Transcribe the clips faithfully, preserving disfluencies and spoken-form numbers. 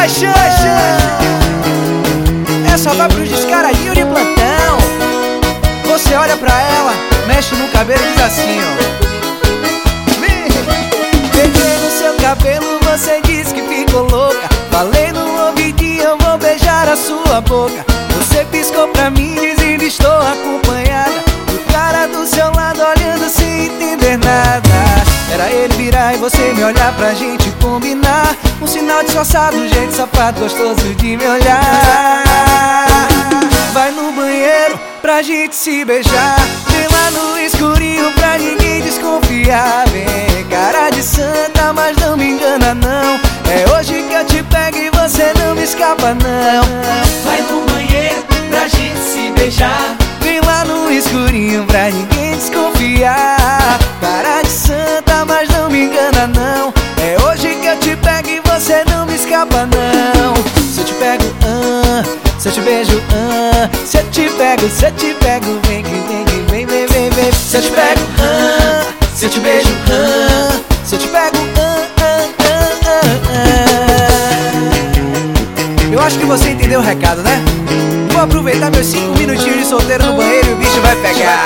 paixão. Essa vai pros descaradinhos de plantão. Você olha pra ela, mexe no cabelo e diz assim, ó: peguei no seu cabelo, você disse que ficou louca. Falei no ouvidinho, eu vou beijar a sua boca. Você piscou pra mim dizendo estou acompanhada. E o cara do seu lado olhando sem entender nada. Era ele virar e você me olhar pra gente combinar. Um sinal disfarçado, um jeito safado, gostoso de me olhar. Vai no banheiro pra gente se beijar. Vem lá no escurinho pra ninguém desconfiar. Vem, cara de santa, mas não me engana não. É hoje que eu te pego e você não me escapa não. Vai no banheiro pra gente se beijar. Vem lá no escurinho pra ninguém desconfiar. Cara de santa, mas não me engana não. É hoje que eu te pego e você não me escapa não. Se eu te pego, ah, se eu te beijo, ah, se eu te pego, se eu te pego, vem que vem que vem, vem, vem, vem. Se eu te pego, ah, se eu te beijo, ah, se eu te pego, ah, ah, ah, ah, ah. Eu acho que você entendeu o recado, né? Vou aproveitar meus cinco minutinhos de solteiro no banheiro e o bicho vai pegar.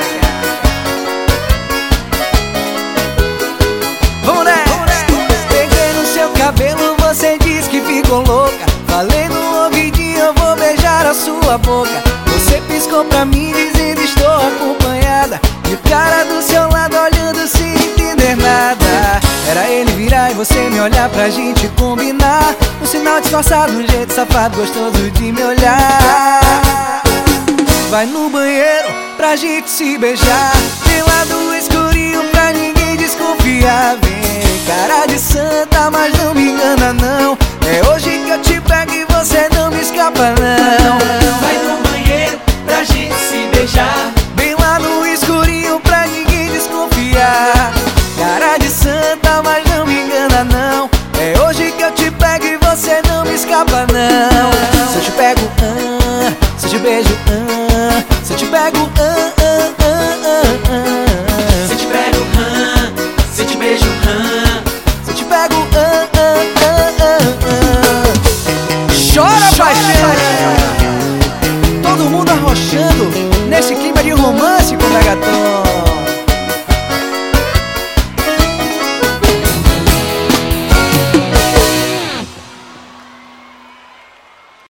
Vamos nessa! Peguei no seu cabelo, você disse que ficou louca. Falei no ouvidinho, eu vou beijar a sua boca. Você piscou pra mim dizendo estou acompanhada. E o cara do seu lado olhando sem entender nada. Era ele virar e você me olhar pra gente combinar. Um sinal disfarçado, um jeito safado, gostoso de me olhar. Vai no banheiro pra gente se beijar. Vem lá do escurinho pra ninguém desconfiar. Vem, cara de santa, mas não me engana não. É hoje que eu te pego e você não me escapa não. Vai no banheiro pra gente se beijar. Vem lá no escurinho pra ninguém desconfiar. Cara de santa, mas não me engana não. É hoje que eu te pego e você não me escapa não. Se eu te pego, ah, se eu te beijo, ah, se eu te pego, ah, ah, ah, ah, ah. Se eu te pego, ah, se eu te beijo, ah, se eu te pego, ah, ah, ah, ah, ah. Chora, paixão! Todo mundo arrochando nesse clima de romance com o Megaton.